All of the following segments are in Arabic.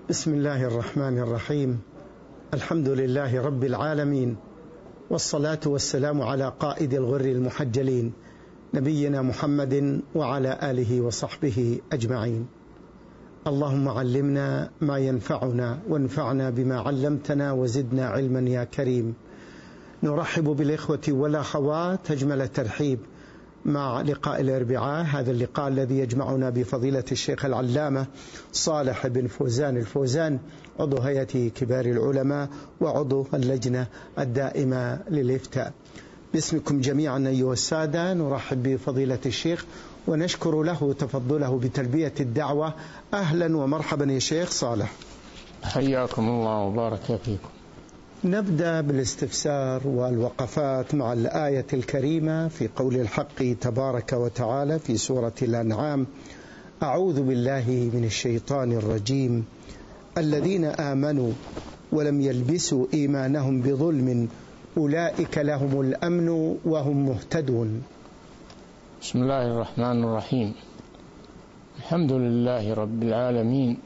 بسم الله الرحمن الرحيم. الحمد لله رب العالمين، والصلاة والسلام على قائد الغر المحجلين نبينا محمد وعلى آله وصحبه أجمعين. اللهم علمنا ما ينفعنا وانفعنا بما علمتنا وزدنا علما يا كريم. نرحب بالإخوة والأخوات أجمل الترحيب مع لقاء الأربعاء، هذا اللقاء الذي يجمعنا بفضيلة الشيخ العلامة صالح بن فوزان الفوزان، عضو هيئة كبار العلماء وعضو اللجنة الدائمة للإفتاء. باسمكم جميعا أيها السادة نرحب بفضيلة الشيخ ونشكر له تفضله بتلبية الدعوة. أهلا ومرحبا يا شيخ صالح. حياكم الله وبارك فيكم. نبدأ بالاستفسار والوقفات مع الآية الكريمة في قول الحق تبارك وتعالى في سورة الأنعام: أعوذ بالله من الشيطان الرجيم، الذين آمنوا ولم يلبسوا إيمانهم بظلم أولئك لهم الأمن وهم مهتدون. بسم الله الرحمن الرحيم. الحمد لله رب العالمين،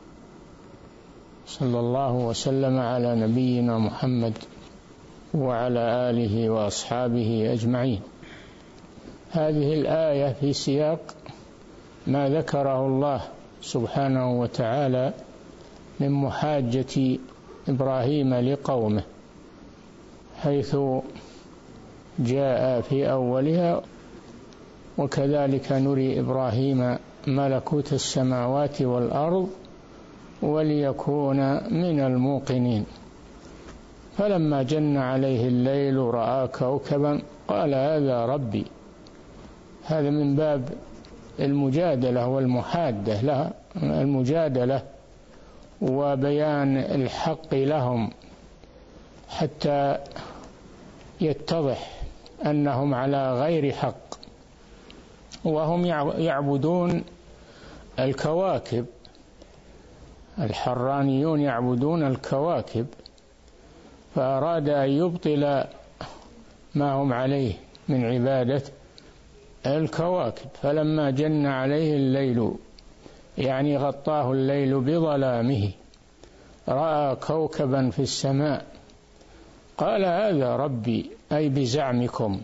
صلى الله وسلم على نبينا محمد وعلى آله وأصحابه أجمعين. هذه الآية في سياق ما ذكره الله سبحانه وتعالى من محاجة إبراهيم لقومه، حيث جاء في أولها: وكذلك نري إبراهيم ملكوت السماوات والأرض وليكون من الموقنين. فلما جن عليه الليل رأى كوكبا قال هذا ربي. هذا من باب المجادلة والمحادة لها، المجادلة وبيان الحق لهم حتى يتضح أنهم على غير حق، وهم يعبدون الكواكب. الحرانيون يعبدون الكواكب، فأراد أن يبطل ما هم عليه من عبادة الكواكب. فلما جن عليه الليل، يعني غطاه الليل بظلامه، رأى كوكبا في السماء قال هذا ربي، أي بزعمكم.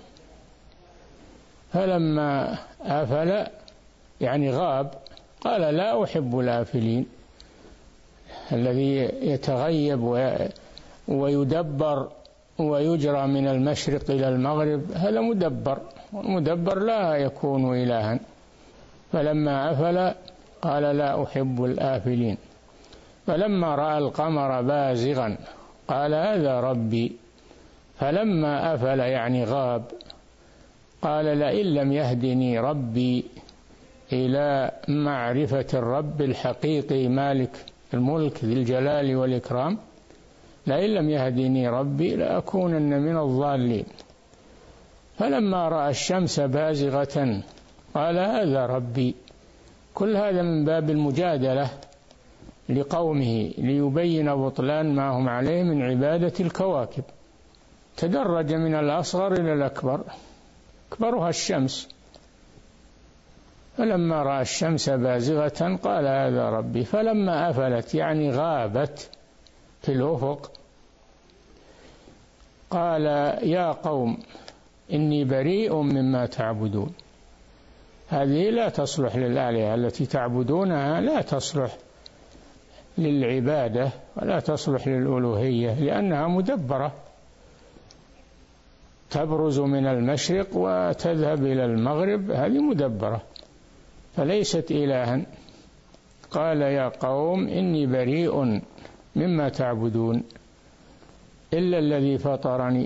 فلما أفل، يعني غاب، قال لا أحب الآفلين. الذي يتغيب ويدبر ويجرى من المشرق إلى المغرب هذا مدبر، والمدبر لا يكون إلها. فلما أفل قال لا أحب الآفلين. فلما رأى القمر بازغا قال هذا ربي. فلما أفل، يعني غاب، قال لئن لم يهدني ربي إلى معرفة الرب الحقيقي مالك الملك ذي الجلال والإكرام، لئن لم يهدني ربي لأكونن من الضالين. فلما رأى الشمس بازغة قال هذا ربي. كل هذا من باب المجادلة لقومه ليبين بطلان ما هم عليه من عبادة الكواكب. تدرج من الأصغر إلى الأكبر، أكبرها الشمس. فلما رأى الشمس بازغة قال هذا ربي. فلما أفلت، يعني غابت في الأفق، قال يا قوم إني بريء مما تعبدون. هذه لا تصلح للآلهة التي تعبدونها، لا تصلح للعبادة ولا تصلح للألوهية، لأنها مدبرة، تبرز من المشرق وتذهب إلى المغرب، هذه مدبرة فليست إلها. قال يا قوم إني بريء مما تعبدون إلا الذي فطرني.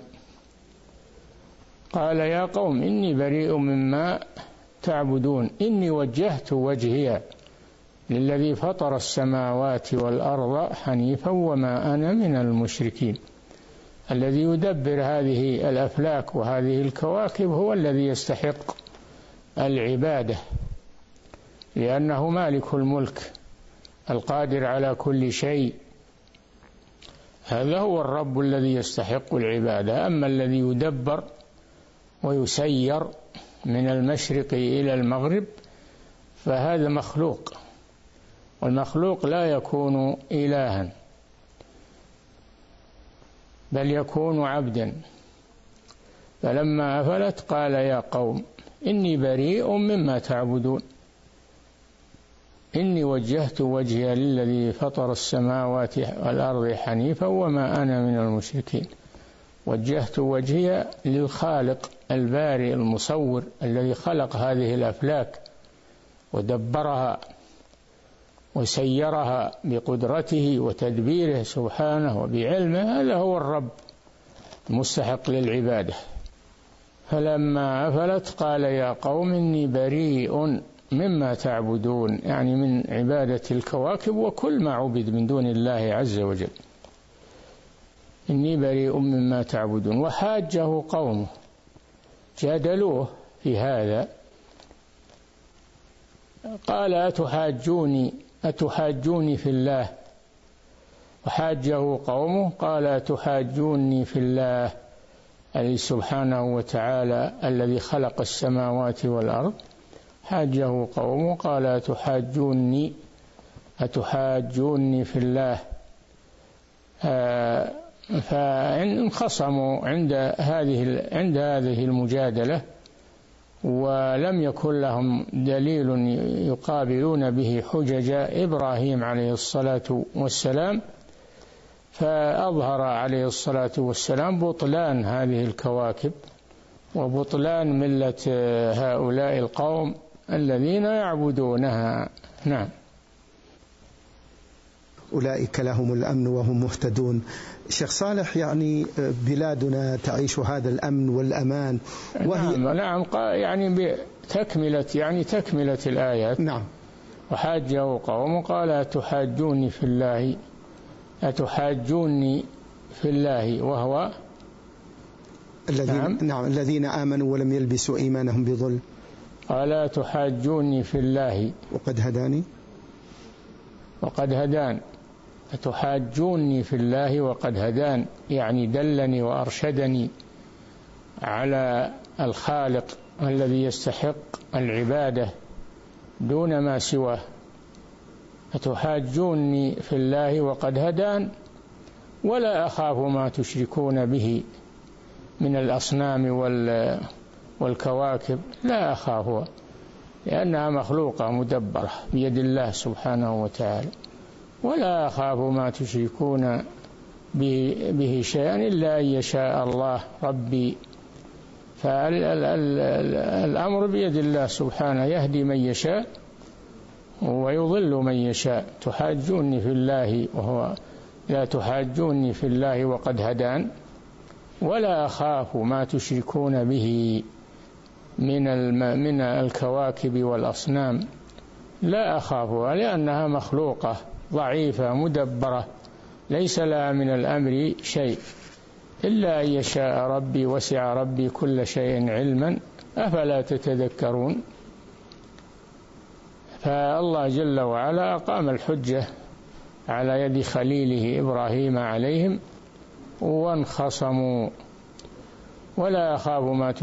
قال يا قوم إني بريء مما تعبدون إني وجهت وجهي للذي فطر السماوات والأرض حنيفا وما أنا من المشركين. الذي يدبر هذه الأفلاك وهذه الكواكب هو الذي يستحق العبادة، لأنه مالك الملك القادر على كل شيء. هذا هو الرب الذي يستحق العبادة. أما الذي يدبر ويسير من المشرق إلى المغرب فهذا مخلوق، والمخلوق لا يكون إلها بل يكون عبدا. فلما أفلت قال يا قوم إني بريء مما تعبدون إني وجهت وجهي للذي فطر السماوات والأرض حنيفا وما أنا من المشركين. وجهت وجهي للخالق البارئ المصور الذي خلق هذه الأفلاك ودبرها وسيرها بقدرته وتدبيره سبحانه وبعلمه. هذا هو الرب المستحق للعبادة. فلما أفلت قال يا قوم إني بريء مما تعبدون، يعني من عبادة الكواكب وكل ما عبد من دون الله عز وجل. إني بريء مما تعبدون. وحاجه قومه، جادلوه في هذا، قال أتحاجوني في الله. وحاجه قومه قال أتحاجوني في الله الذي سبحانه وتعالى الذي خلق السماوات والأرض. حاجه قومه قال أتحاجوني في الله. فانخصموا عند هذه المجادلة، ولم يكن لهم دليل يقابلون به حجج إبراهيم عليه الصلاة والسلام. فأظهر عليه الصلاة والسلام بطلان هذه الكواكب وبطلان ملة هؤلاء القوم الذين يعبدونها. نعم. أولئك لهم الأمن وهم مهتدون. شيخ صالح، يعني بلادنا تعيش هذا الأمن والأمان وهي نعم يعني تكملة الآيات. نعم. وحاجه قوم قال أتحاجوني في الله وهو الذين آمنوا ولم يلبسوا إيمانهم بظلم. قال أتحاجوني في الله وقد هدان. أتحاجوني في الله وقد هدان، يعني دلني وأرشدني على الخالق الذي يستحق العبادة دون ما سواه. أتحاجوني في الله وقد هدان ولا أخاف ما تشركون به من الأصنام والكواكب، لا أخافها لأنها مخلوقة مدبرة بيد الله سبحانه وتعالى. ولا أخاف ما تشركون به شيئا إلا أن يشاء الله ربي. فالأمر بيد الله سبحانه، يهدي من يشاء ويضل من يشاء. تحاجوني في الله وهو لا تحاجوني في الله وقد هدان ولا أخاف ما تشركون به من الكواكب والأصنام، لا أخافها لأنها مخلوقة ضعيفة مدبرة ليس لها من الأمر شيء إلا أن يشاء ربي وسع ربي كل شيء علما أفلا تتذكرون. فالله جل وعلا أقام الحجة على يد خليله إبراهيم عليهم وانخصموا. ولا أخاف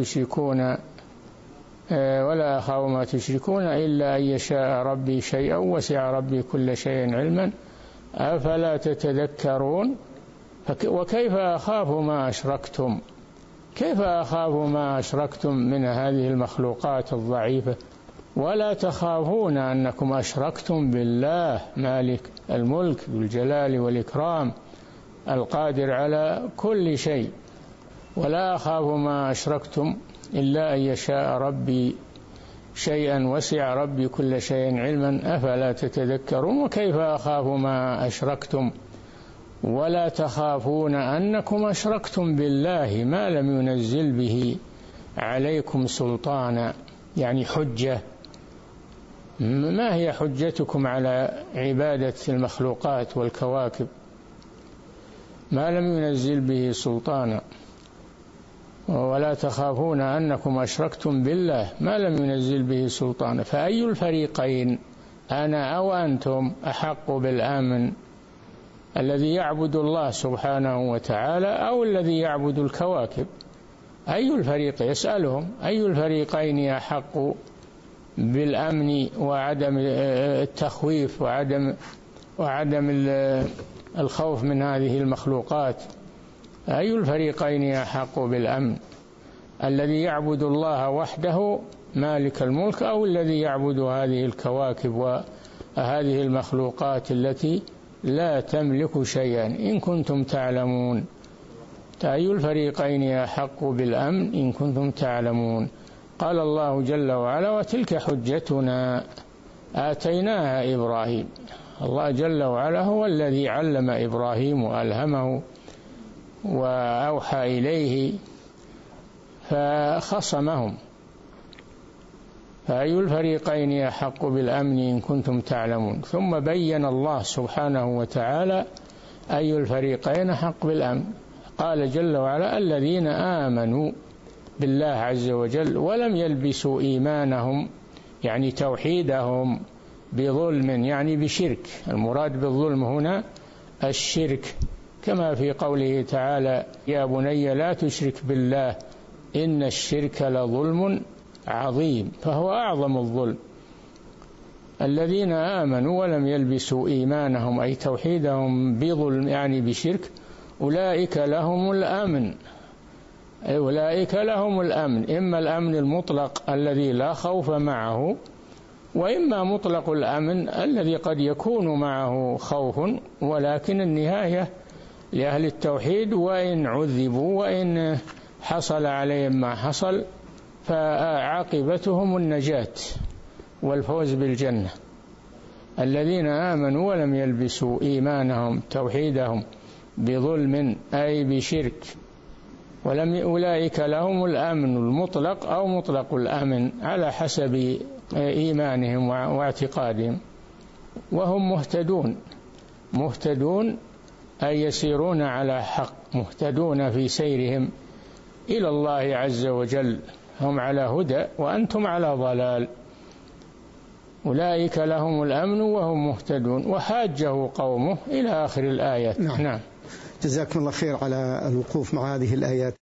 ما تشركون إلا أن يشاء ربي شيئا وسع ربي كل شيء علما أفلا تتذكرون. وكيف أخاف ما أشركتم من هذه المخلوقات الضعيفة ولا تخافون أنكم أشركتم بالله مالك الملك ذو الجلال والإكرام القادر على كل شيء. ولا أخاف ما أشركتم إلا أن يشاء ربي شيئا وسع ربي كل شيء علما أفلا تتذكرون. وكيف أخاف ما أشركتم ولا تخافون أنكم أشركتم بالله ما لم ينزل به عليكم سلطانا، يعني حجة. ما هي حجتكم على عبادة المخلوقات والكواكب؟ ما لم ينزل به سلطانا. ولا تخافون أنكم أشركتم بالله ما لم ينزل به سلطانا. فأي الفريقين أنا أو أنتم أحق بالأمن، الذي يعبد الله سبحانه وتعالى أو الذي يعبد الكواكب؟ أي الفريق يسألهم أي الفريقين أحق بالأمن وعدم التخويف وعدم الخوف من هذه المخلوقات. أي الفريقين أحق بالأمن؟ الذي يعبد الله وحده مالك الملك، أو الذي يعبد هذه الكواكب وهذه المخلوقات التي لا تملك شيئا؟ إن كنتم تعلمون. أي الفريقين أحق بالأمن إن كنتم تعلمون. قال الله جل وعلا: وتلك حجتنا آتيناها إبراهيم. الله جل وعلا هو الذي علم إبراهيم وألهمه وأوحى إليه فخصمهم. فأي الفريقين أحق بالأمن إن كنتم تعلمون. ثم بين الله سبحانه وتعالى أي الفريقين أحق بالأمن. قال جل وعلا: الذين آمنوا بالله عز وجل ولم يلبسوا إيمانهم، يعني توحيدهم، بظلم، يعني بشرك. المراد بالظلم هنا الشرك، كما في قوله تعالى: يا بني لا تشرك بالله إن الشرك لظلم عظيم. فهو أعظم الظلم. الذين آمنوا ولم يلبسوا إيمانهم أي توحيدهم بظلم، يعني بشرك، أولئك لهم الأمن. أولئك لهم الأمن، إما الأمن المطلق الذي لا خوف معه، وإما مطلق الأمن الذي قد يكون معه خوف، ولكن النهاية لأهل التوحيد، وإن عذبوا وإن حصل عليهم ما حصل فعاقبتهم النجاة والفوز بالجنة. الذين آمنوا ولم يلبسوا إيمانهم توحيدهم بظلم أي بشرك أولئك لهم الأمن المطلق أو مطلق الأمن على حسب إيمانهم واعتقادهم، وهم مهتدون أي يسيرون على حق، مهتدون في سيرهم إلى الله عز وجل. هم على هدى وأنتم على ضلال. أولئك لهم الأمن وهم مهتدون. وحاجه قومه إلى آخر الآيات. نعم. جزاكم الله خير على الوقوف مع هذه الآيات.